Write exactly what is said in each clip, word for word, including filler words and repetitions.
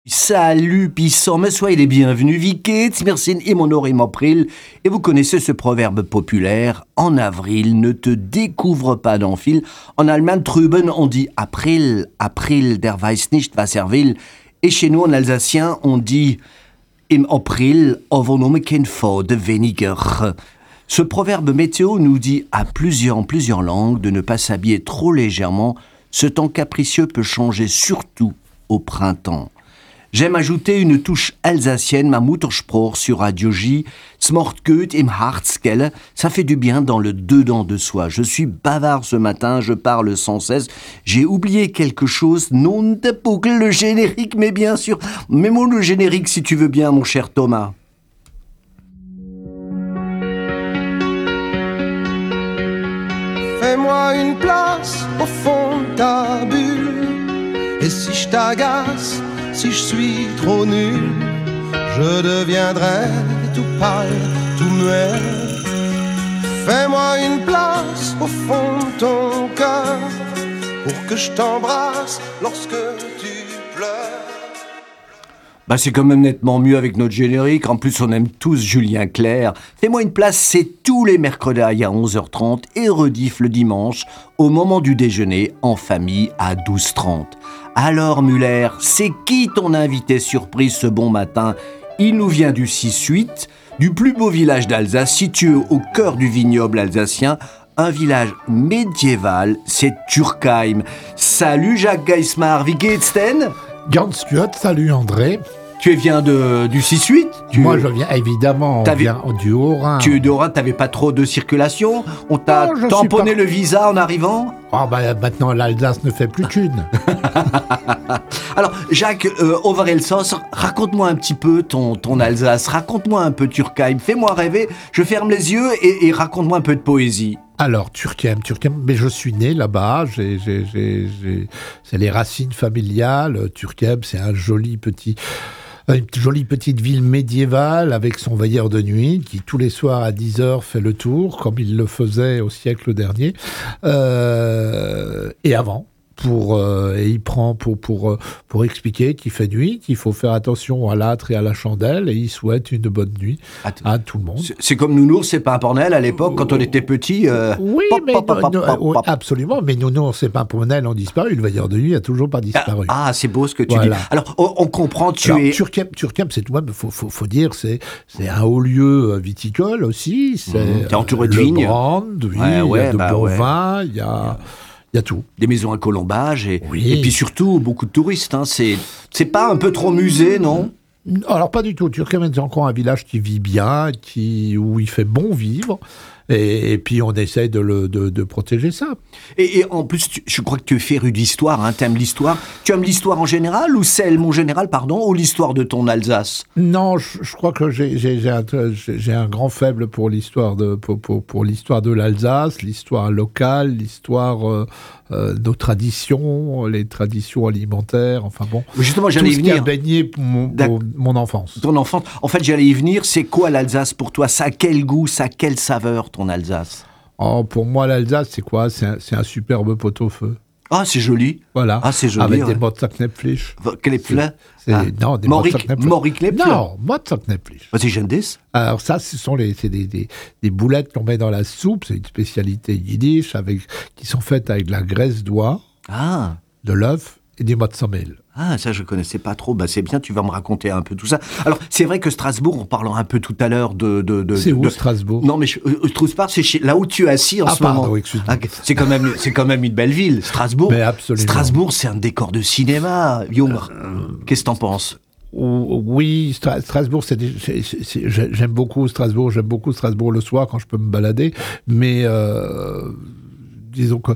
Salut Pissant, mais soyez les bienvenus, wie geht's, merci et mon or im April. Et vous connaissez ce proverbe populaire, en avril, ne te découvre pas d'enfil. En allemand, drüben, on dit April, April, der weiß nicht, was er will. Et chez nous, en alsacien, on dit im April, overnomme kein Faux de weniger. Ce proverbe météo nous dit à plusieurs, en plusieurs langues de ne pas s'habiller trop légèrement. Ce temps capricieux peut changer surtout au printemps. J'aime ajouter une touche alsacienne, ma Muttersprache sur Radio J. Smort gut im Harz, ça fait du bien dans le dedans de soi. Je suis bavard ce matin, je parle sans cesse. J'ai oublié quelque chose, non de boucle, le générique, mais bien sûr. Mets-moi le générique si tu veux bien, mon cher Thomas. Fais-moi une place au fond de ta bulle. Et si je t'agace, si je suis trop nul, je deviendrai tout pâle, tout muet. Fais-moi une place au fond de ton cœur pour que je t'embrasse lorsque tu pleures. Bah c'est quand même nettement mieux avec notre générique. En plus, on aime tous Julien Clerc. Fais-moi une place, c'est tous les mercredis à onze heures trente et rediff le dimanche au moment du déjeuner en famille à douze heures trente. Alors Muller, c'est qui ton invité surprise ce bon matin? Il nous vient du six huit, du plus beau village d'Alsace, situé au cœur du vignoble alsacien, un village médiéval, c'est Turkheim. Salut Jacques Geismar, wie geht's denn? Ganz gut, salut André. Tu viens de, du six huit tu... Moi, je viens évidemment on vient du Haut-Rhin. Tu es du Haut-Rhin, t'avais pas trop de circulation. On t'a non, tamponné pas... le visa en arrivant. Ah bah maintenant l'Alsace ne fait plus qu'une. Alors Jacques, euh, Overelsos, raconte-moi un petit peu ton, ton Alsace, raconte-moi un peu Turkheim, fais-moi rêver, je ferme les yeux et, et raconte-moi un peu de poésie. Alors, Turkheim, Turkheim, mais je suis né là-bas, j'ai, j'ai, j'ai, j'ai, c'est les racines familiales. Turkheim, c'est un joli petit... Une jolie petite ville médiévale avec son veilleur de nuit qui tous les soirs à dix heures fait le tour comme il le faisait au siècle dernier euh, et avant. Pour, euh, et il prend pour, pour, pour expliquer qu'il fait nuit, qu'il faut faire attention à l'âtre et à la chandelle, et il souhaite une bonne nuit Attends, à tout le monde. C'est, c'est comme Nounours, c'est Pimpernel à l'époque, quand on était petit. Euh, oui, pop, mais pop, pop, no, pop, pop, no, pop. absolument, mais Nounours et Pimpernel ont disparu, le veilleur de nuit n'a toujours pas disparu. Ah, ah c'est beau ce que tu voilà. dis. Alors, on, on comprend, tu Alors, es... Turkheim, Turkheim, c'est tout même, il faut, faut, faut dire, c'est, c'est un haut lieu viticole aussi. C'est mmh, t'es entouré de le vignes. Brand, oui, ouais, ouais, il y a de bah bons ouais. vins, il y a... Il y a tout. Des maisons à colombage et, oui. et puis surtout beaucoup de touristes. Hein. C'est, c'est pas un peu trop musée, non? Alors pas du tout. Turkheim est encore un village qui vit bien, qui, où il fait bon vivre. Et, et puis on essaye de, le, de, de protéger ça. Et, et en plus, tu, je crois que tu es féru d'histoire, hein, tu aimes l'histoire. Tu aimes l'histoire en général ou celle, mon général, pardon, ou l'histoire de ton Alsace? Non, je, je crois que j'ai, j'ai, j'ai, un, j'ai un grand faible pour l'histoire de, pour, pour, pour l'histoire de l'Alsace, l'histoire locale, l'histoire... Euh, Euh, nos traditions, les traditions alimentaires, enfin bon, justement, j'allais tout ce y venir. qui a baigné mon, mon, mon enfance. Ton enfance. En fait, j'allais y venir. C'est quoi l'Alsace pour toi? Ça a quel goût, ça a quelle saveur, ton Alsace? Oh, pour moi, l'Alsace, c'est quoi? C'est un, c'est un superbe pot-au-feu. Ah, c'est joli. Voilà. Ah, c'est joli. Avec ouais. des Mozartknäpflich. Knäpfle? Ah. Non, des Mozartknäpfle. Mozartknäpfle. Non, Mozartknäpflich. Was ist denn das? Alors ça, ce sont les, c'est des, des, des boulettes qu'on met dans la soupe. C'est une spécialité yiddish avec, qui sont faites avec de la graisse d'oie, ah. de l'œuf et du Mozzamel. Ah, ça, je connaissais pas trop. Bah, c'est bien, tu vas me raconter un peu tout ça. Alors, c'est vrai que Strasbourg, en parlant un peu tout à l'heure de... de, de c'est de, où, de... Strasbourg? Non, mais je, euh, Strasbourg, c'est chez, là où tu es assis en ah, ce pardon, moment. Excuse-moi. Ah, c'est, quand même, c'est quand même une belle ville, Strasbourg. Mais absolument. Strasbourg, c'est un décor de cinéma. Young, euh, qu'est-ce que t'en penses? Oui, Strasbourg, c'est, c'est, c'est, j'aime beaucoup Strasbourg, j'aime beaucoup Strasbourg le soir quand je peux me balader, mais euh, disons que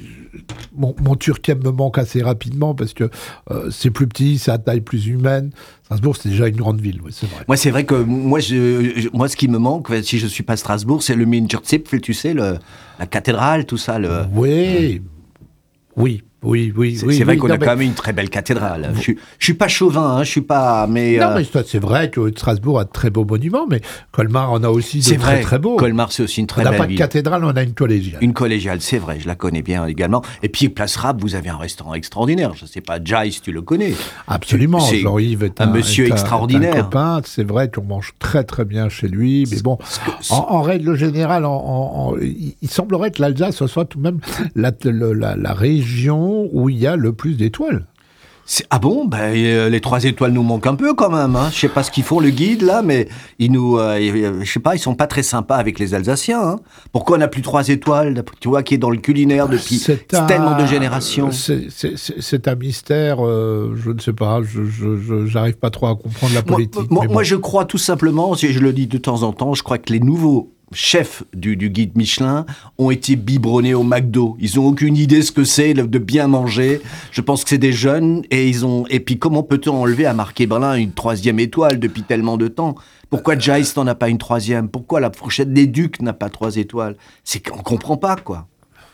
mon, mon Turkheim me manque assez rapidement parce que euh, c'est plus petit, c'est à taille plus humaine. Strasbourg, c'est déjà une grande ville, oui, c'est vrai. Moi, c'est vrai que moi, je, je, moi, ce qui me manque, si je suis pas à Strasbourg, c'est le Minnerzipfel, tu sais, le, la cathédrale, tout ça. Le... Oui, mmh. oui. Oui, oui, C'est, oui. c'est vrai oui, qu'on non, a mais- quand même une très belle cathédrale. Je, suis- je suis pas chauvin, hein, je suis pas... Mais, Non, euh, mais ça, c'est vrai que Strasbourg a de très beaux monuments, mais Colmar en a aussi de c'est très vrai, très beaux. Colmar, c'est aussi une On très n'a belle pas de ville. cathédrale, on a une collégiale. Une collégiale, c'est vrai, je la connais bien également. Et puis, Place Rabe, vous avez un restaurant extraordinaire. Je sais pas, Jace, tu le connais. Absolument, C'est Jean-Yves est un un, monsieur est un- extraordinaire. est un copain, c'est vrai qu'on mange très très bien chez lui, mais bon, en, en règle générale, en, en- en- il, il semblerait que l'Alsace soit tout de même la, le- la, la région où il y a le plus d'étoiles. C'est- Ah bon, ben, euh, les trois étoiles nous manquent un peu quand même. Hein. Je sais pas ce qu'ils font le guide là, mais ils nous, euh, euh, je sais pas, ils sont pas très sympas avec les Alsaciens. Hein. Pourquoi on n'a plus trois étoiles, tu vois, qui est dans le culinaire depuis C'est un- tellement de générations. C'est, c'est- c'est- c'est un mystère, euh, je ne sais pas, je, je, je- j'arrive pas trop à comprendre la Moi, politique. moi, mais bon. moi, je crois tout simplement, si je le dis de temps en temps, je crois que les nouveaux chefs du, du guide Michelin ont été biberonnés au McDo. Ils ont aucune idée ce que c'est de de bien manger. Je pense que c'est des jeunes et ils ont. Et puis comment peut-on enlever à Marc Berlin une troisième étoile depuis tellement de temps? Pourquoi Jace n'en a pas une troisième? Pourquoi la fourchette des Ducs n'a pas trois étoiles? C'est qu'on comprend pas quoi.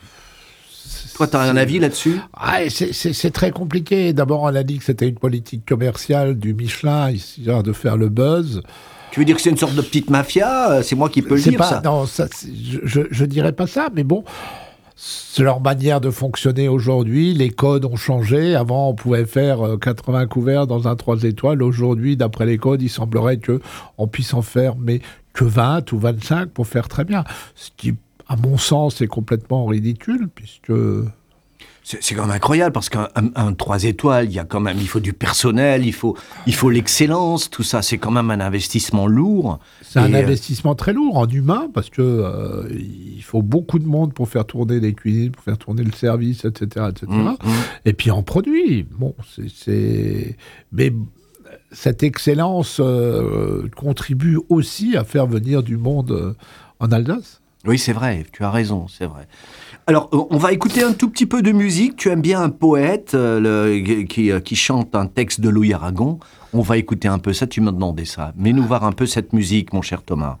Toi, t'as un avis là-dessus? Ah, et c'est, c'est- c'est très compliqué. D'abord, on a dit que c'était une politique commerciale du Michelin, histoire de faire le buzz. Tu veux dire que c'est une sorte de petite mafia? Euh, C'est moi qui peux le C'est dire pas, ça. non, ça, c'est- je, je, je dirais pas ça, mais bon, c'est leur manière de fonctionner aujourd'hui. Les codes ont changé. Avant, on pouvait faire euh, quatre-vingts couverts dans un trois étoiles. Aujourd'hui, d'après les codes, il semblerait que on puisse en faire, mais que vingt ou vingt-cinq pour faire très bien. Ce qui, à mon sens, est complètement ridicule, puisque... C'est c'est quand même incroyable parce qu'un un, un trois étoiles, il y a quand même, il faut du personnel, il faut, il faut l'excellence, tout ça. C'est quand même un investissement lourd. C'est un Et, euh, investissement très lourd en humain parce que euh, il faut beaucoup de monde pour faire tourner les cuisines, pour faire tourner le service, et cetera, et cetera. Mmh, mmh. Et puis en produit, bon, c'est, c'est... mais cette excellence euh, contribue aussi à faire venir du monde euh, en Alsace. Oui, c'est vrai, tu as raison, c'est vrai. Alors, euh, on va écouter un tout petit peu de musique. Tu aimes bien un poète euh, le- qui, euh, qui chante un texte de Louis Aragon. On va écouter un peu ça, tu m'as demandé ça. Mais nous voir un peu cette musique, mon cher Thomas.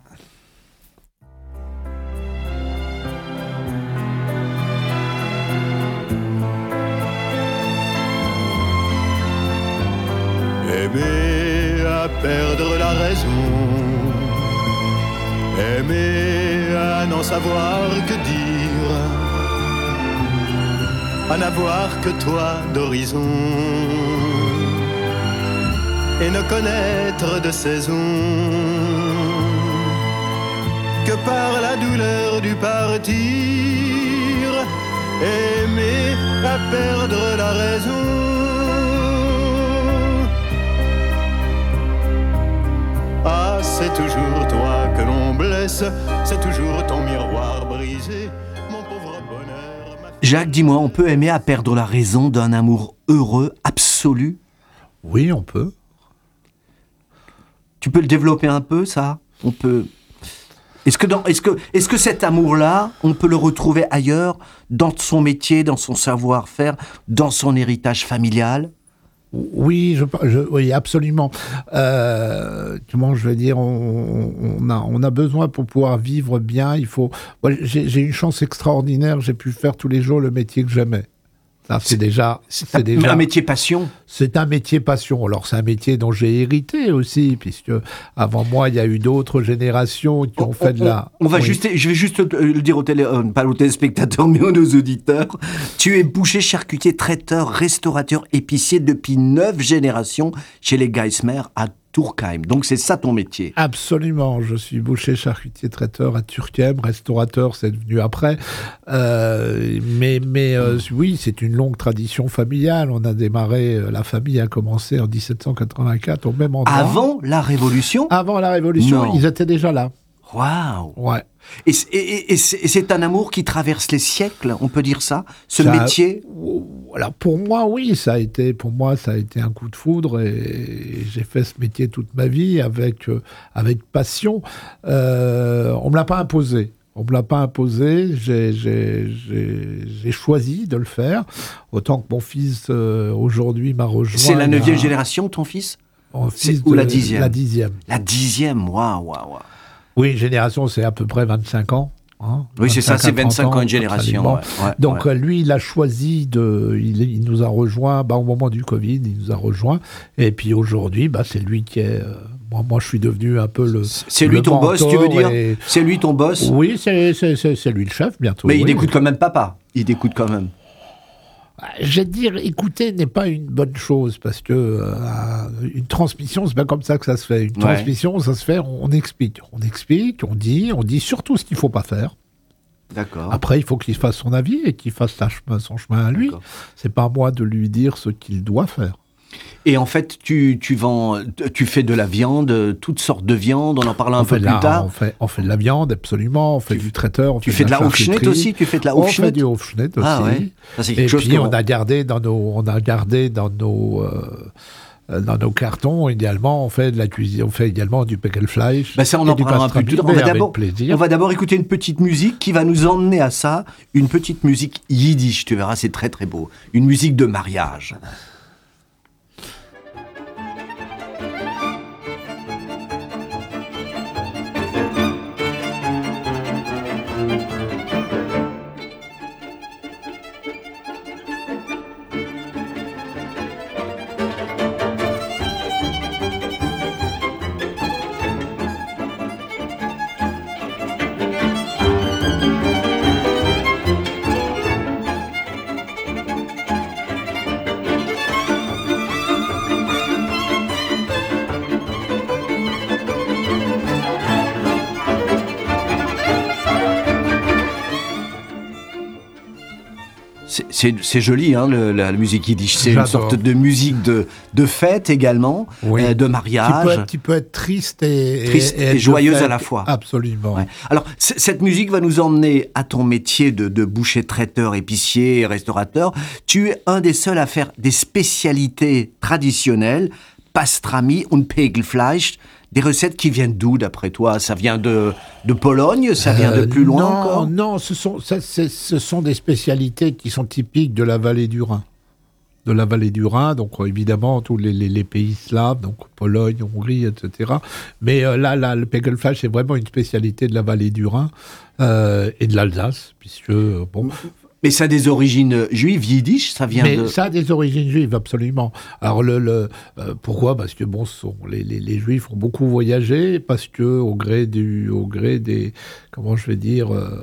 Aimer à perdre la raison, aimer à n'en savoir que dire, à n'avoir que toi d'horizon, et ne connaître de saison que par la douleur du partir, aimer à perdre la raison. Ah, c'est toujours toi que l'on blesse, c'est toujours ton miroir brisé, mon pauvre bonheur. Ma... Jacques, dis-moi, on peut aimer à perdre la raison d'un amour heureux, absolu? Oui, on peut. Tu peux le développer un peu, ça? On peut... Est-ce que, dans, est-ce, que, est-ce que cet amour-là, on peut le retrouver ailleurs, dans son métier, dans son savoir-faire, dans son héritage familial? Oui, je, je, oui, absolument. Euh, comment je vais dire, on, on, a, on a besoin pour pouvoir vivre bien. Il faut. Moi, j'ai, j'ai une chance extraordinaire. J'ai pu faire tous les jours le métier que j'aimais. Ça, c'est, c'est déjà, c'est, c'est déjà un métier passion. C'est un métier passion. Alors c'est un métier dont j'ai hérité aussi, puisque avant moi il y a eu d'autres générations qui ont on, fait on, de la. On va oui. juste, je vais juste le dire aux télé, euh, pas aux téléspectateurs, mais aux auditeurs. Tu es boucher, charcutier, traiteur, restaurateur, épicier depuis neuf générations chez les Geismer à Turkheim. Donc c'est ça ton métier. Absolument, je suis boucher, charcutier, traiteur à Turkheim, restaurateur, c'est devenu après. Euh, mais mais euh, oui, c'est une longue tradition familiale. On a démarré, la famille a commencé en dix-sept cent quatre-vingt-quatre au même endroit. Avant la Révolution? Avant la Révolution, non. Ils étaient déjà là. Waouh. Ouais. Et, et, et, c'est, et c'est un amour qui traverse les siècles, on peut dire ça, ce ça, métier. Alors pour moi, oui, ça a été, pour moi, ça a été un coup de foudre et j'ai fait ce métier toute ma vie avec euh, avec passion. Euh, on me l'a pas imposé. On me l'a pas imposé. J'ai, j'ai, j'ai, j'ai choisi de le faire. Autant que mon fils euh, aujourd'hui m'a rejoint. C'est la neuvième a... génération, ton fils? Mon c'est, fils ou de, la dixième? La dixième. La dixième. Waouh, waouh, waouh. Oui, génération, c'est à peu près vingt-cinq ans. Hein, oui, c'est ça, c'est vingt-cinq ans, ans une génération. Ouais, ouais, Donc ouais. lui, il a choisi de... Il, il nous a rejoint bah, au moment du Covid, il nous a rejoint. Et puis aujourd'hui, bah, c'est lui qui est... Euh, moi, moi, je suis devenu un peu le C'est lui le ton boss, tu veux dire et... C'est lui ton boss Oui, c'est, c'est, c'est, c'est lui le chef, bientôt. Mais il oui. écoute quand même papa. Il écoute quand même. Je vais te dire, écouter n'est pas une bonne chose, parce que euh, une transmission, c'est pas comme ça que ça se fait. Une Ouais. transmission, ça se fait, on, on explique. On explique, on dit, on dit surtout ce qu'il faut pas faire. D'accord. Après, il faut qu'il fasse son avis et qu'il fasse sa chemin, son chemin à lui. D'accord. C'est pas à moi de lui dire ce qu'il doit faire. Et en fait, tu, tu vends, tu fais de la viande, toutes sortes de viande, on en parlera un on peu fait plus la, tard. On fait, on fait de la viande, absolument. On fait Tu- du traiteur. On Tu fait fais de la charcuterie. Hofschnitt aussi Tu fais de la On fait Hofschnitt du Hofschnitt aussi. Ah ouais. Ça, c'est Et quelque chose puis, que on a gardé dans nos, on a gardé dans nos, euh, dans nos cartons, idéalement, on fait de la cuisine, on fait également du Peckelfleisch. Ben ça, on et en du parlera un peu pastrami, plus tard. On mais va avec d'abord, plaisir. on va d'abord écouter une petite musique qui va nous emmener à ça. Une petite musique yiddish, tu verras, c'est très très beau. Une musique de mariage. C'est- C'est c'est joli, hein, le- la, la musique yiddish. C'est une J'adore. sorte de musique de, de fête également, Oui. euh, de Qui peut, mariage. être, qui peut être triste et, Triste et être joyeuse de fête. à la fois. Absolument. Ouais. Alors, c- cette musique va nous emmener à ton métier de, de boucher, traiteur, épicier, restaurateur. Tu es un des seuls à faire des spécialités traditionnelles, pastrami und Peckelfleisch, des recettes qui viennent d'où, d'après toi? Ça vient de, de Pologne? Ça vient de Euh, plus loin non, encore? Non, ce sont, ça, c'est- ce sont des spécialités qui sont typiques de la vallée du Rhin. De la vallée du Rhin, donc euh, évidemment tous les, les- les pays slaves, donc Pologne, Hongrie, et cetera. Mais euh, là, là, le Peckelfleisch, c'est vraiment une spécialité de la vallée du Rhin euh, et de l'Alsace, puisque, euh, bon, Mais ça a des origines juives, yiddish, ça vient mais de... ça a des origines juives, absolument. Alors, le, le, euh, pourquoi? Parce que, bon, ce sont, les, les, les Juifs ont beaucoup voyagé, parce que, au gré, du, au gré des, comment je vais dire, euh,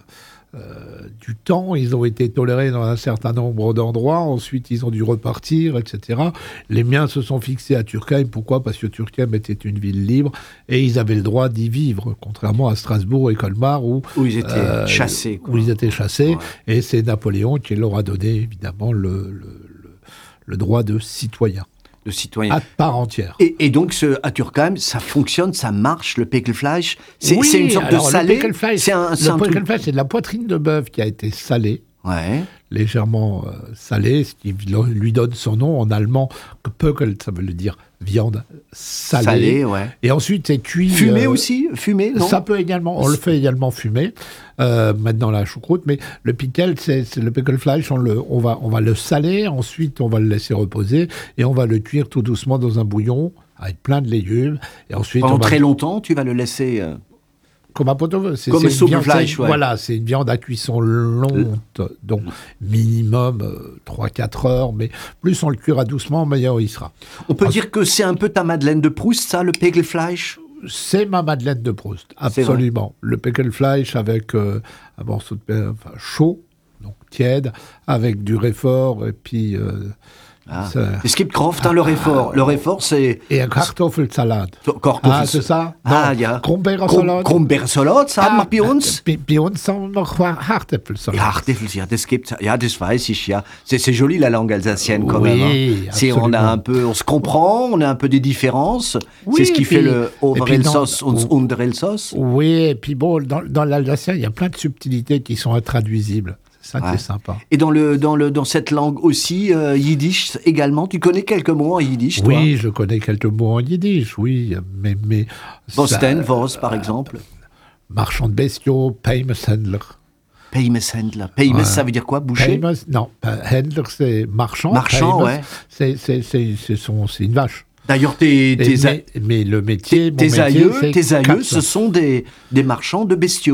euh, du temps, ils ont été tolérés dans un certain nombre d'endroits, ensuite ils ont dû repartir, et cetera. Les miens se sont fixés à Turckheim, pourquoi? Parce que Turckheim était une ville libre, et ils avaient le droit d'y vivre, contrairement à Strasbourg et Colmar, où Où ils étaient euh, chassés. quoi. où ils étaient chassés, Ouais. et c'est Napoléon qui leur a donné évidemment le, le, le, le droit de citoyen De citoyens. à part entière. Et, et donc, ce, à Turckheim, ça fonctionne, ça marche, le Peckelfleisch. C'est Oui, c'est une sorte alors de le salé. Peckelfleisch, C'est un, c'est le un truc- Peckelfleisch, c'est de la poitrine de bœuf qui a été salée, Ouais. légèrement euh, salée, ce qui lui donne son nom en allemand. Pökel, ça veut dire viande salée. Salé, ouais. Et ensuite, c'est cuit. Fumé euh, aussi Fumé, non? Ça peut également, on le fait également fumer, euh, maintenant la choucroute, mais le pickel, c'est c'est le Peckelfleisch, on, le, on, va, on va le saler, ensuite on va le laisser reposer, et on va le cuire tout doucement dans un bouillon avec plein de légumes, et ensuite Pendant on va... très longtemps, tu vas le laisser... euh, Comme un pot-au-feu. C'est, Comme c'est le une soupe viande- fleisch, c'est- ouais. Voilà, c'est une viande à cuisson lente, donc minimum euh, trois à quatre heures, mais plus on le cuira doucement, meilleur il sera. On peut Ah, dire que c'est un peu ta Madeleine de Proust, ça, le Peckelfleisch? C'est ma Madeleine de Proust, C'est vrai. absolument. Le Peckelfleisch avec euh, un morceau de pain enfin, chaud, donc tiède, avec du réfort et puis euh, Ah. ça- Es gibt Kroft, hein, le réfort. Le réfort, c'est... et un Kartoffelsalat. Kartoffel- Ah, c'est ça? Ah, Non. ja. Kronbeersalat. Kronbeersalat, sagen wir bei uns. Bei, bei uns haben wir noch Hartäpfelsalat. Ja, Hartäpfel, ja, das gibt, ja, das weiß ich, ja. C'est, c'est joli la langue alsacienne quand Oui, même. Hein. C'est, on a absolument. un peu, on se comprend, on a un peu des différences. Oui, c'est ce qui et fait puis- le et puis dans- Oberelsass und Unterelsass. Oui, et puis bon, dans, dans l'alsacien, il y a plein de subtilités qui sont intraduisibles. C'est ça Ouais. qui est sympa. Et dans le, dans le, dans cette langue aussi, euh, yiddish également. Tu connais quelques mots en yiddish, toi? Oui, je connais quelques mots en yiddish, oui, mais... mais Bosten, ça- Vos, par exemple. Marchand de bestiaux, Peimeshändler. Peimeshändler. Peimes, Ouais. ça veut dire quoi? Boucher? Peimes, non, Händler, c'est marchand. Marchand, Peimes, ouais. C'est, c'est, c'est, c'est, son- c'est une vache. D'ailleurs, tes, Et tes, a- mais, mais le métier, tes, mon tes métier, aïeux, c'est tes aïeux, quatre. ce sont des, des marchands de bestiaux.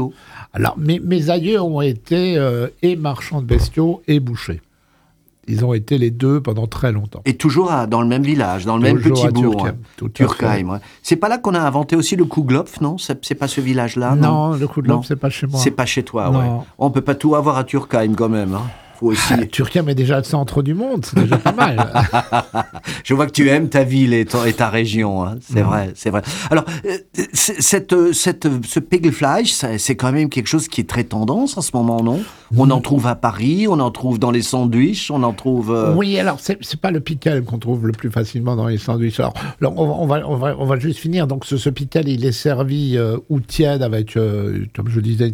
Alors, mes, mes aïeux ont été euh, et marchands de bestiaux et bouchers. Ils ont été les deux pendant très longtemps. Et toujours à, dans le même village, dans le Toujours même petit à bourg. Turckheim, hein. tout à Turckheim, ouais. C'est pas là qu'on a inventé aussi le Kuhglopf, non? C'est, c'est pas ce village-là, non? Non, le Kuhglopf, c'est pas chez moi. C'est pas chez toi, Non. ouais. On peut pas tout avoir à Turckheim quand même, hein. Faut aussi... Ah, Turckheim est déjà le centre du monde, c'est déjà pas mal. Je vois que tu aimes ta ville et, ton, et ta région, hein. C'est mmh. vrai, c'est vrai. Alors, euh, cette, cette, ce Pegelfleisch, ça, c'est quand même quelque chose qui est très tendance en ce moment, non? mmh. On en trouve à Paris, on en trouve dans les sandwichs, on en trouve... Euh... Oui, alors, c'est, c'est pas le pickle qu'on trouve le plus facilement dans les sandwichs. Alors, alors on, va, on, va, on, va, on va juste finir. Donc, ce, ce pickle, il est servi euh, ou tiède avec, euh, comme je disais,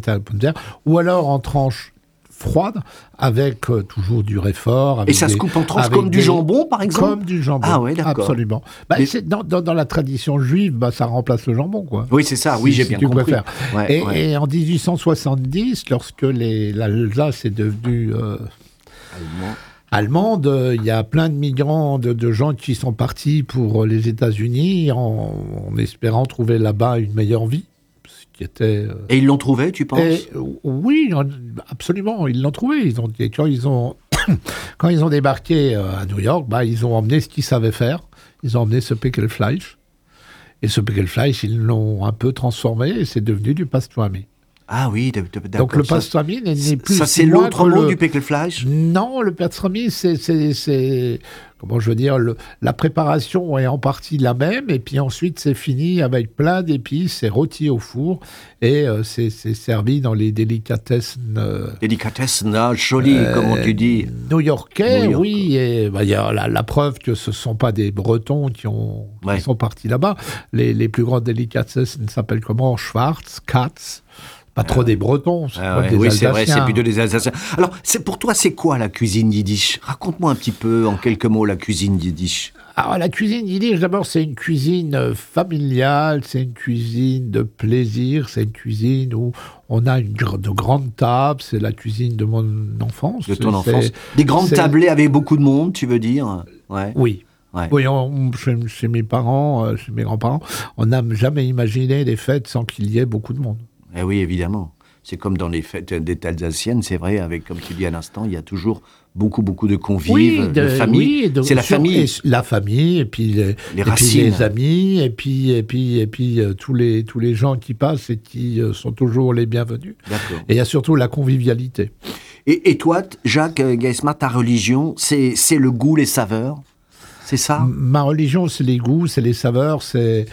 ou alors en tranches froide, avec euh, toujours du réfort. Avec et ça des, se coupe en tranches comme des, du jambon, par exemple? Comme du jambon, ah ouais, d'accord. Absolument. Bah, Mais... c'est, dans, dans, dans la tradition juive, bah, ça remplace le jambon, quoi. Oui, c'est ça, oui, si, j'ai si bien tu compris. Préfères. Ouais, et, ouais. et en dix-huit cent soixante-dix, lorsque les, l'Alsace est devenue... Euh, Allemand. allemande, il y a plein de migrants, de, de gens qui sont partis pour les États-Unis en, en espérant trouver là-bas une meilleure vie. Qui était, euh... Et ils l'ont trouvé, tu penses? Et, oui, absolument, ils l'ont trouvé. Ils ont, quand, ils ont, quand ils ont débarqué à New York, bah, ils ont emmené ce qu'ils savaient faire. Ils ont emmené ce Pekelfleisch. Et ce Pekelfleisch, ils l'ont un peu transformé et c'est devenu du pastrami. Ah oui, d'accord. Donc le pastrami n'est, n'est plus... Ça, c'est l'autre mot le... du Pekelfleisch? Non, le pastrami, c'est... c'est, c'est... Comment je veux dire, le, la préparation est en partie la même, et puis ensuite c'est fini avec plein d'épices, c'est rôti au four, et euh, c'est, c'est servi dans les délicatessen... Euh, délicatessen, ah, joli, euh, comment tu dis? New-Yorkais, New oui, et bah, y a la, la preuve que ce ne sont pas des Bretons qui, ont, ouais. qui sont partis là-bas. Les, les plus grandes délicatessen s'appellent comment? Schwarz, Katz. Pas trop des Bretons, c'est ah ouais, des oui, Alsaciens. c'est vrai, c'est plutôt des Alsaciens. Alors, c'est, pour toi, c'est quoi la cuisine yiddish? Raconte-moi un petit peu, en quelques mots, la cuisine yiddish. Alors, la cuisine yiddish, d'abord, c'est une cuisine familiale, c'est une cuisine de plaisir, c'est une cuisine où on a une de grandes tables, c'est la cuisine de mon enfance. De ton c'est, enfance. Des grandes c'est... tablées avec beaucoup de monde, tu veux dire? Ouais. Oui. Ouais. Oui, on, chez, chez mes parents, euh, chez mes grands-parents, on n'a jamais imaginé des fêtes sans qu'il y ait beaucoup de monde. Eh oui, évidemment. C'est comme dans les fêtes des alsaciennes, c'est vrai, avec, comme tu dis à l'instant, il y a toujours beaucoup, beaucoup de convives, oui, de, de famille. Oui, de, c'est la sur, famille. La famille, et puis les, les, et puis les amis, et puis, et puis, et puis euh, tous, les, tous les gens qui passent et qui euh, sont toujours les bienvenus. D'accord. Et il y a surtout la convivialité. Et, et toi, Jacques Gaïsma, ta religion, c'est, c'est le goût, les saveurs? C'est ça? Ma religion, c'est les goûts, c'est les saveurs, c'est,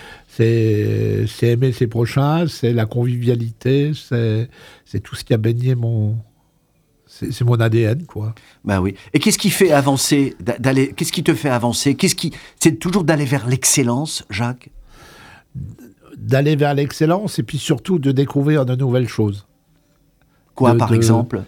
c'est, c'est aimer ses prochains, c'est la convivialité, c'est, c'est tout ce qui a baigné mon... C'est, c'est mon A D N, quoi. Ben oui. Et qu'est-ce qui fait avancer, d'aller, qu'est-ce qui te fait avancer? Qu'est-ce qui, c'est toujours d'aller vers l'excellence, Jacques? D'aller vers l'excellence et puis surtout de découvrir de nouvelles choses. Quoi, de, par de... exemple?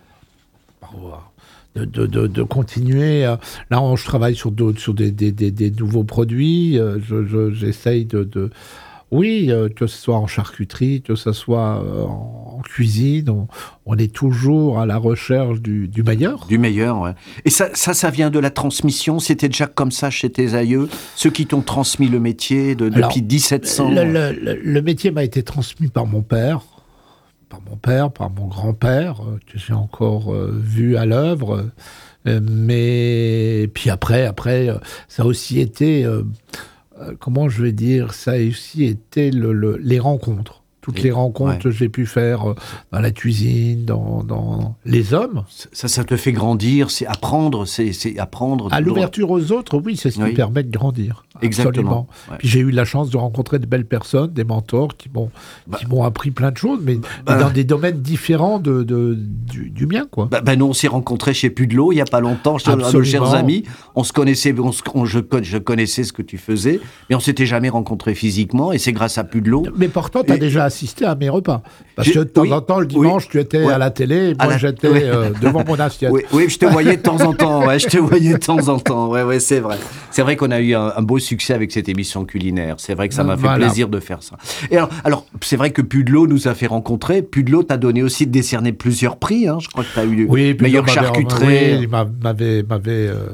De, de, de, de continuer. Là, on, je travaille sur, sur des, des, des, des nouveaux produits. Je, je, j'essaye de... de oui, euh, que ce soit en charcuterie, que ce soit euh, en, en cuisine, on, on est toujours à la recherche du, du meilleur. Du meilleur, ouais. Et ça, ça, ça vient de la transmission? C'était déjà comme ça chez tes aïeux? Ceux qui t'ont transmis le métier de, Alors, depuis dix-sept cents? Le, le, le, le métier m'a été transmis par mon père. Par mon père, par mon grand-père, euh, que j'ai encore euh, vu à l'œuvre. Euh, mais puis après, après, euh, ça a aussi été, euh, euh, comment je vais dire, ça a aussi été le, le, les rencontres. Toutes et, les rencontres ouais. que j'ai pu faire euh, dans la cuisine, dans, dans les hommes. Ça, ça te fait grandir, c'est apprendre, c'est, c'est apprendre. À l'ouverture aux autres, oui, c'est ce qui oui. permet de grandir. Exactement. Ouais. Puis j'ai eu la chance de rencontrer de belles personnes, des mentors qui m'ont, bah, qui m'ont appris plein de choses, mais, bah, mais dans des domaines différents de, de, du, du mien, quoi. Bah, bah nous, on s'est rencontrés chez Pudelot il n'y a pas longtemps, chez nos chers amis. On se connaissait, on se, on, je, je connaissais ce que tu faisais, mais on ne s'était jamais rencontrés physiquement, et c'est grâce à Pudelot. Mais pourtant, tu as déjà assisté à mes repas. Parce que de temps oui, en temps, le dimanche, oui, tu étais ouais. à la télé, et moi, la... j'étais ouais. euh, devant mon assiette. Oui, oui, je te voyais de temps en temps. Ouais, je te voyais de temps en temps. Ouais, ouais, c'est vrai. C'est vrai qu'on a eu un, un beau succès avec cette émission culinaire. C'est vrai que ça m'a fait voilà. plaisir de faire ça. Et alors, alors, c'est vrai que Pudelot nous a fait rencontrer. Pudelot t'a donné aussi de décerner plusieurs prix. Hein. Je crois que tu as eu oui, le meilleur charcuterie. Oui, il m'avait... m'avait euh...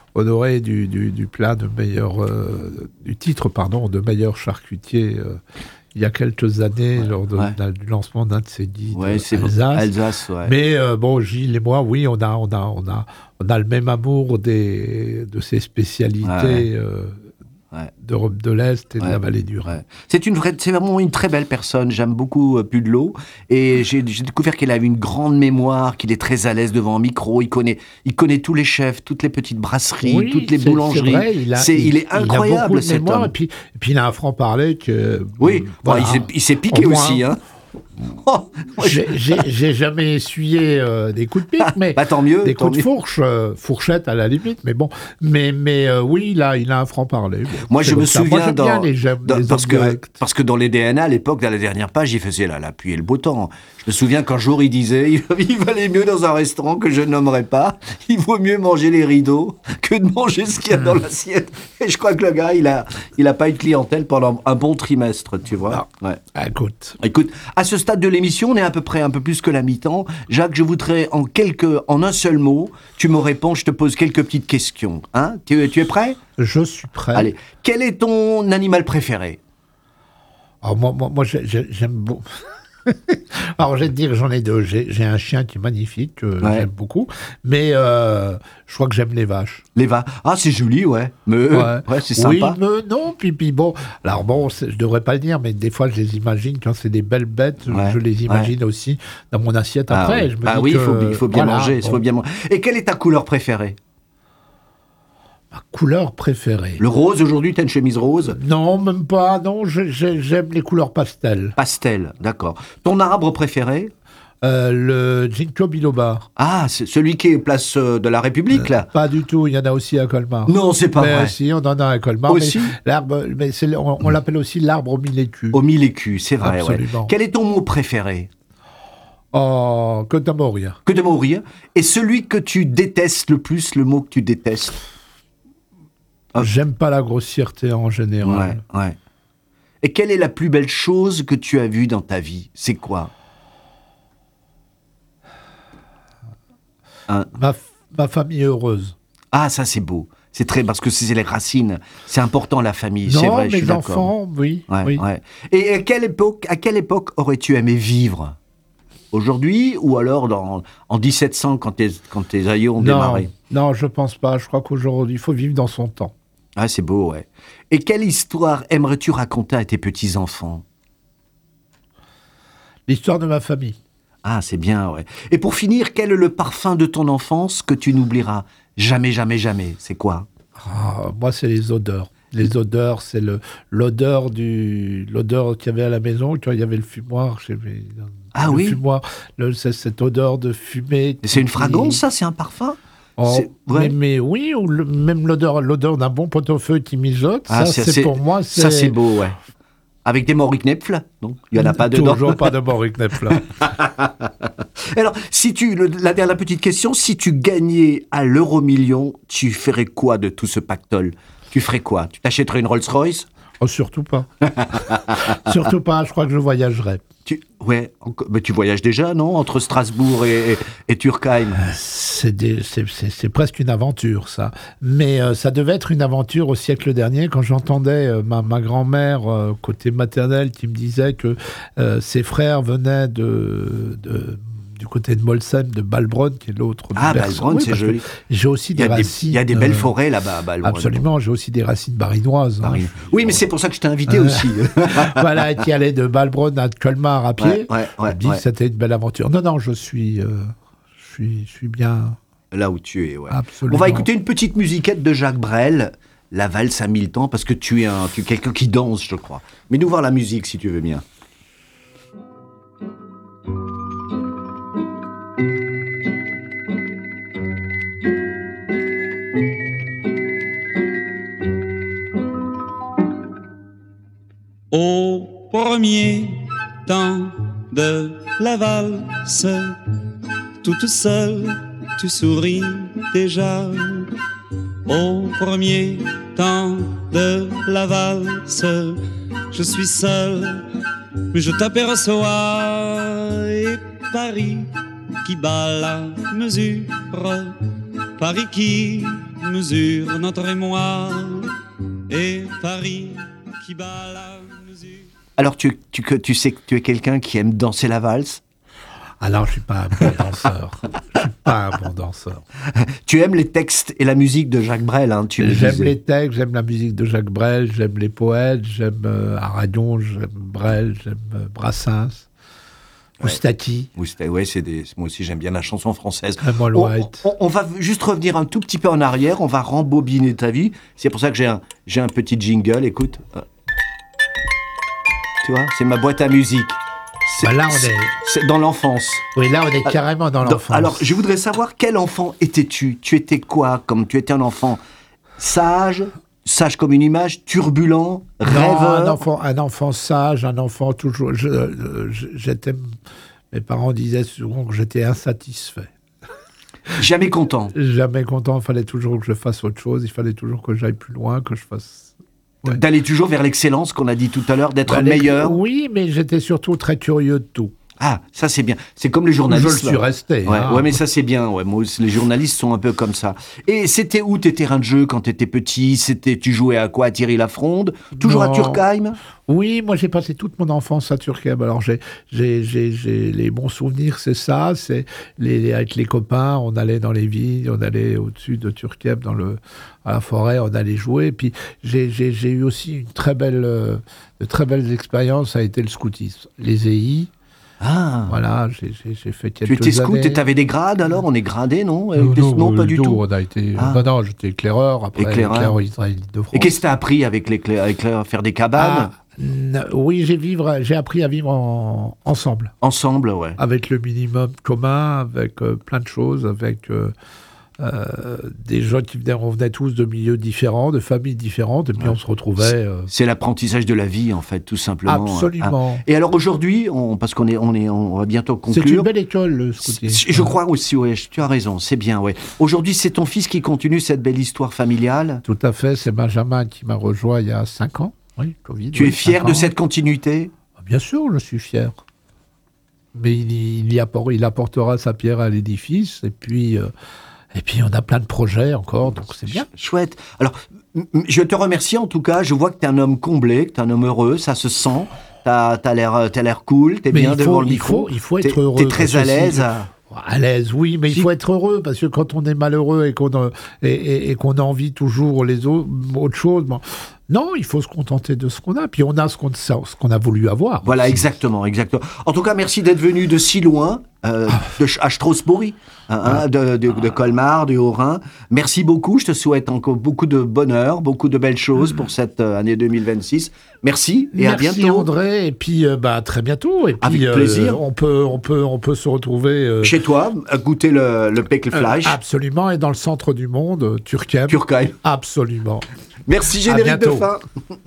honoré du, du, du plat de meilleur, euh, du titre pardon, de meilleur charcutier euh, il y a quelques années, ouais, lors de, ouais. du lancement d'un de ces guides ouais, c'est Alsace. Bon. Alsace ouais. Mais euh, bon, Gilles et moi, oui, on a, on a, on a, on a le même amour des, de ces spécialités. Ouais. Euh, Ouais. d'Europe de l'Est et ouais. de la vallée du Rhin. Ouais. C'est, une vraie, c'est vraiment une très belle personne. J'aime beaucoup euh, Pudelot. Et j'ai, j'ai découvert qu'il avait une grande mémoire, qu'il est très à l'aise devant un micro. Il connaît, il connaît tous les chefs, toutes les petites brasseries, oui, toutes les c'est, boulangeries. C'est vrai, il, a, c'est, il, il est incroyable, il a cet mémoire, homme. Et puis, et puis il a un franc-parler que... Oui, voilà. bon, il, s'est, il s'est piqué aussi. Hein. Oh, j'ai, j'ai, j'ai jamais essuyé euh, des coups de pique, mais bah, tant mieux, des tant coups mieux. de fourche, euh, fourchette à la limite, mais bon, mais mais euh, oui, il a il a un franc parler. Bon, moi, je me souviens Moi, dans, les, dans les parce que directs. parce que dans les D N A à l'époque, dans la dernière page, il faisait la, la pluie et le beau temps. Je me souviens qu'un jour il disait, il, il valait mieux dans un restaurant que je nommerai pas. Il vaut mieux manger les rideaux que de manger ce qu'il y a dans l'assiette. Et je crois que le gars, il a il a pas eu de clientèle pendant un bon trimestre, tu vois. Ouais. Écoute, écoute, à ce stade de l'émission, on est à peu près un peu plus que la mi-temps. Jacques, je voudrais en quelques, en un seul mot, tu me réponds, je te pose quelques petites questions. Hein, tu, tu es prêt ? Je suis prêt. Allez, quel est ton animal préféré ? Alors moi, moi, moi j'aime beaucoup. Alors, je vais te dire, j'en ai deux. J'ai, j'ai un chien qui est magnifique, que ouais. j'aime beaucoup, mais euh, je crois que j'aime les vaches. Les vaches. Ah, c'est joli, ouais. Mais, ouais. ouais, c'est sympa. Oui, mais non, puis, puis bon. Alors bon, je devrais pas le dire, mais des fois, je les imagine, quand c'est des belles bêtes, ouais. je les imagine ouais. aussi dans mon assiette ah, après. Oui. Je me ah dis oui, que, il faut, il faut bien voilà, manger. Bon. Faut bien manger. Et quelle est ta couleur préférée ? Ma couleur préférée. Le rose, aujourd'hui, t'as une chemise rose ? Non, même pas. Non, je, je, j'aime les couleurs pastel. Pastel, d'accord. Ton arbre préféré ? euh, Le ginkgo biloba. Ah, c'est celui qui est place de la République, là ? euh, Pas du tout, il y en a aussi à Colmar. Non, c'est pas mais vrai. Si, on en a à Colmar. Aussi ? Mais l'arbre, mais c'est, on, on l'appelle aussi l'arbre au mille écus. Au mille écus, c'est vrai. Absolument. Ouais. Quel est ton mot préféré ? Oh, que de mourir. Que de mourir. Et celui que tu détestes le plus, le mot que tu détestes ? J'aime pas la grossièreté en général. Ouais, ouais. Et quelle est la plus belle chose que tu as vue dans ta vie ? C'est quoi ? Un... ma, ma famille heureuse. Ah, ça c'est beau. C'est très parce que c'est les racines. C'est important la famille. Non, c'est vrai. Mes je suis enfants, d'accord. oui. Ouais, oui. Ouais. Et à quelle époque, à quelle époque aurais-tu aimé vivre ? Aujourd'hui ou alors dans, en dix-sept cents quand tes, quand tes aïeux ont non, démarré ? Non, je pense pas. Je crois qu'aujourd'hui, il faut vivre dans son temps. Ah, c'est beau, ouais. Et quelle histoire aimerais-tu raconter à tes petits-enfants ? L'histoire de ma famille. Ah, c'est bien, ouais. Et pour finir, quel est le parfum de ton enfance que tu n'oublieras jamais, jamais, jamais ? C'est quoi ? Ah, moi, c'est les odeurs. Les odeurs, c'est le, l'odeur, du, l'odeur qu'il y avait à la maison, quand il y avait le fumoir. J'avais, ah le oui fumoir, le, c'est cette odeur de fumée. C'est une fragrance, ça ? C'est un parfum ? Oh, mais, mais oui, ou le, même l'odeur, l'odeur d'un bon pot-au-feu qui mijote, ah, ça, c'est, c'est, c'est pour moi... C'est... Ça, c'est beau, ouais. Avec des Moriknepfl, non ? Il n'y en a pas dedans. Toujours pas de Moriknepfl. Alors, si tu, le, la dernière petite question, si tu gagnais à l'euro million, tu ferais quoi de tout ce pactole ? Tu ferais quoi ? Tu t'achèterais une Rolls-Royce ? Oh, surtout pas. Surtout pas, je crois que je voyagerais. Tu, ouais, mais tu voyages déjà, non ? Entre Strasbourg et, et, et Turkheim. C'est, des, c'est, c'est, c'est presque une aventure, ça. Mais euh, ça devait être une aventure au siècle dernier, quand j'entendais euh, ma, ma grand-mère, euh, côté maternel, qui me disait que euh, ses frères venaient de... de du côté de Molsheim, de Balbronn, qui est l'autre. Ah, Balbronn, oui, c'est joli. J'ai aussi des racines... Il y a des belles forêts là-bas à Balbronn. Absolument, j'ai aussi des racines barinoises. Barine. Hein. Oui, mais c'est pour ça que je t'ai invité euh, aussi. Voilà, qui allait de Balbronn à Colmar à pied. Ouais, ouais, ouais, je me dis ouais. que c'était une belle aventure. Non, non, je suis, euh, je suis, je suis bien... Là où tu es, ouais. Absolument. On va écouter une petite musiquette de Jacques Brel, La valse à mille temps, parce que tu es, un, tu es quelqu'un qui danse, je crois. Mais nous voir la musique, si tu veux bien. Au premier temps de la valse, toute seule, tu souris déjà. Au premier temps de la valse, je suis seul, mais je t'aperçois. Et Paris qui bat la mesure Paris qui mesure notre émoi, et Paris qui bat la mesure. Alors, tu, tu, que- tu sais que tu es quelqu'un qui aime danser la valse? Alors, je suis pas un bon danseur. Je suis pas un bon danseur. Tu aimes les textes et la musique de Jacques Brel, hein, tu me J'aime disais. les textes, j'aime la musique de Jacques Brel, j'aime les poètes, j'aime euh, Aragon, j'aime Brel, j'aime euh, Brassens, Moustaki, Oui, c'était- ouais, c'est des, moi aussi, j'aime bien la chanson française. Raymond On, White. on- on va juste revenir un tout petit peu en arrière, on va rembobiner ta vie. C'est pour ça que j'ai un, j'ai un petit jingle, écoute. Euh, Tu vois, c'est ma boîte à musique. C'est, Bah là, on c'est- est- c'est dans l'enfance. Oui, là, on est carrément dans Donc, l'enfance. alors, je voudrais savoir quel enfant étais-tu? Tu étais quoi? Comme tu étais un enfant sage, sage comme une image, turbulent, Non, rêveur. un enfant, un enfant sage, un enfant toujours. je- euh, je- j'étais, mes parents disaient souvent que j'étais insatisfait. Jamais content. Jamais content, il fallait toujours que je fasse autre chose, il fallait toujours que j'aille plus loin, que je fasse. Ouais. D'aller toujours vers l'excellence qu'on a dit tout à l'heure, d'être Bah, les- meilleur. Oui, mais j'étais surtout très curieux de tout. Ah, ça c'est bien. C'est comme les Je journalistes. le suis resté. Ouais, hein. ouais, mais ça c'est bien. Ouais, moi, aussi, les journalistes sont un peu comme ça. Et c'était où tes terrains de jeu quand t'étais petit? C'était, tu jouais à quoi? À Thierry Lafronde? Toujours à Non. Turckheim? Oui, moi j'ai passé toute mon enfance à Turckheim. Alors j'ai, j'ai, j'ai, j'ai les bons souvenirs, c'est ça. C'est les, les- avec les copains, on allait dans les vignes, on allait au-dessus de Turckheim, dans le, à la forêt, on allait jouer. Puis j'ai, j'ai, j'ai eu aussi une très belle, euh, de très belles expériences. Ça a été le scoutisme, les E I. Ah. Voilà, j'ai, j'ai, j'ai fait quelques Tu étais scout années. et t'avais des grades alors? On est gradé, non? Avec Non, des- non, non, pas euh, du non, tout. On a été, Ah. non, non, j'étais éclaireur. Après, Éclaireur. éclaireur israélite de France. Et qu'est-ce que t'as appris avec les clés, avec la- faire des cabanes? Ah, n- oui, j'ai, vivre, j'ai appris à vivre en- ensemble. Ensemble, ouais. Avec le minimum commun, avec euh, plein de choses, avec euh, euh, des gens qui venaient, on venait tous de milieux différents, de familles différentes, et puis on se retrouvait. euh, C'est l'apprentissage de la vie, en fait, tout simplement. Absolument. Ah. Et alors aujourd'hui, on, parce qu'on est, on est, on va bientôt C'est conclure. une belle école, le scoutisme. Je crois aussi, ouais, tu as raison, c'est bien, ouais. Aujourd'hui, c'est ton fils qui continue cette belle histoire familiale. Tout à fait, c'est Benjamin qui m'a rejoint il y a cinq ans. Oui, Covid. Tu oui, es fier cinq de ans. cette continuité? Bien sûr, je suis fier. Mais il, y- il, y apport- il apportera sa pierre à l'édifice, et puis, euh, et puis on a plein de projets encore, donc c'est bien. Ch- Chouette. Alors, m- m- je te remercie en tout cas. Je vois que tu es un homme comblé, que tu es un homme heureux, ça se sent. Tu as l'air t'as l'air cool, tu es Mais bien il devant faut- le il micro. faut- il faut T'es- être heureux, Tu es très parce à que si- l'aise. à- À l'aise, oui, mais Si- il faut être heureux, parce que quand on est malheureux et qu'on a, et, et- et qu'on envie toujours les autres, autre chose, bon, non, il faut se contenter de ce qu'on a, puis on a ce qu'on ce qu'on a voulu avoir. Voilà, aussi. exactement, exactement. En tout cas, merci d'être venu de si loin, euh, de Ch- à Strasbourg, hein, hein, de, de, de Colmar, du Haut-Rhin. Merci beaucoup. Je te souhaite encore beaucoup de bonheur, beaucoup de belles choses pour cette euh, année deux mille vingt-six. Merci et Merci à bientôt. André, et puis euh, bah, à très bientôt. Et puis, Avec euh, plaisir. on, peut, on, peut, on peut se retrouver euh, Chez toi, à goûter le, le euh, Peckelfleisch. absolument, et dans le centre du monde, euh, Turckheim. Turckheim. Absolument. Merci, générique de bientôt. fin.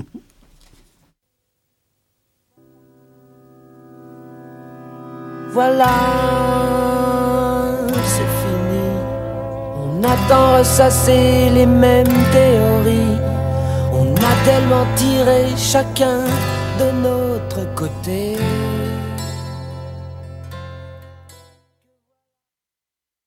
Voilà, c'est fini. On a tant ressassé les mêmes théories. On a tellement tiré chacun de notre côté.